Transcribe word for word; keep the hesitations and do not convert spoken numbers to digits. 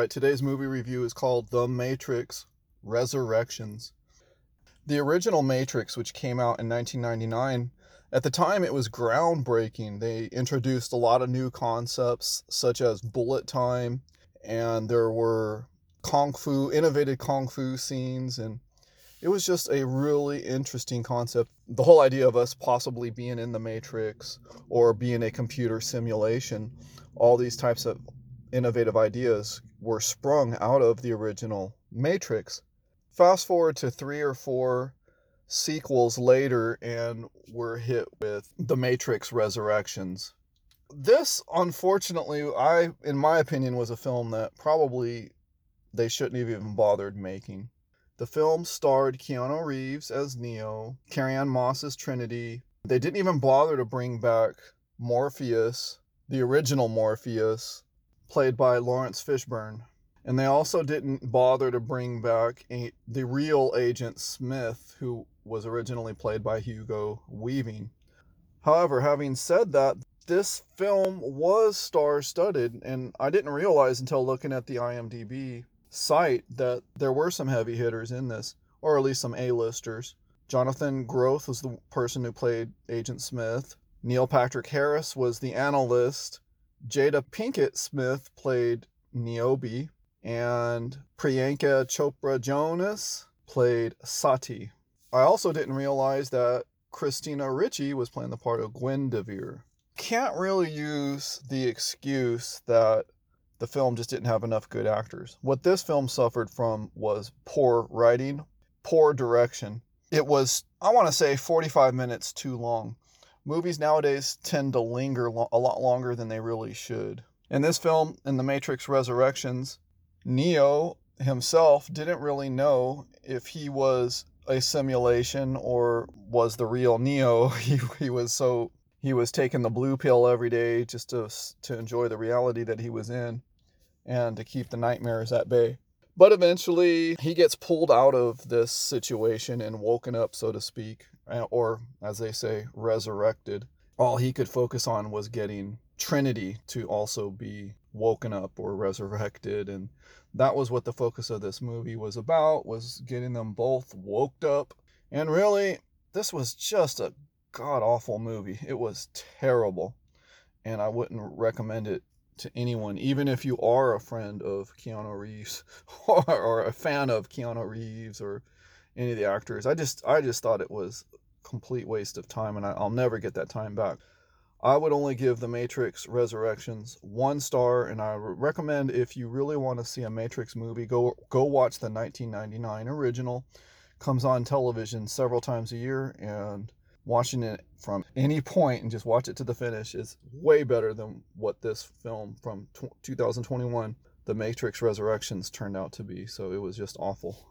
Alright, today's movie review is called The Matrix Resurrections. The original Matrix, which came out in nineteen ninety-nine, at the time it was groundbreaking. They introduced a lot of new concepts, such as bullet time, and there were kung fu, innovative kung fu scenes, and it was just a really interesting concept. The whole idea of us possibly being in the Matrix or being a computer simulation, all these types of innovative ideas were sprung out of the original Matrix. Fast forward to three or four sequels later, and we're hit with The Matrix Resurrections. This, unfortunately, I, in my opinion, was a film that probably they shouldn't have even bothered making. The film starred Keanu Reeves as Neo, Carrie-Anne Moss as Trinity. They didn't even bother to bring back Morpheus, the original Morpheus, played by Lawrence Fishburne. And they also didn't bother to bring back a, the real Agent Smith, who was originally played by Hugo Weaving. However, having said that, this film was star-studded, and I didn't realize until looking at the IMDb site that there were some heavy hitters in this, or at least some A-listers. Jonathan Groff was the person who played Agent Smith. Neil Patrick Harris was the analyst. Jada Pinkett Smith played Niobe, and Priyanka Chopra Jonas played Sati. I also didn't realize that Christina Ricci was playing the part of Gwyndevere. Can't really use the excuse that the film just didn't have enough good actors. What this film suffered from was poor writing, poor direction. It was, I want to say, forty-five minutes too long. Movies nowadays tend to linger lo- a lot longer than they really should. In this film, in The Matrix Resurrections, Neo himself didn't really know if he was a simulation or was the real Neo. He, he was so he was taking the blue pill every day just to to enjoy the reality that he was in and to keep the nightmares at bay. But eventually, he gets pulled out of this situation and woken up, so to speak, or, as they say, resurrected. All he could focus on was getting Trinity to also be woken up or resurrected, and that was what the focus of this movie was about, was getting them both woked up. And really, this was just a god-awful movie. It was terrible, and I wouldn't recommend it to anyone, even if you are a friend of Keanu Reeves or, or a fan of Keanu Reeves or any of the actors. I just I just thought it was a complete waste of time, and I, I'll never get that time back. I would only give The Matrix Resurrections one star, and I recommend, if you really want to see a Matrix movie, go go watch the nineteen ninety-nine original. Comes on television several times a year, and watching it from any point and just watch it to the finish is way better than what this film from twenty twenty-one, The Matrix Resurrections, turned out to be. So it was just awful.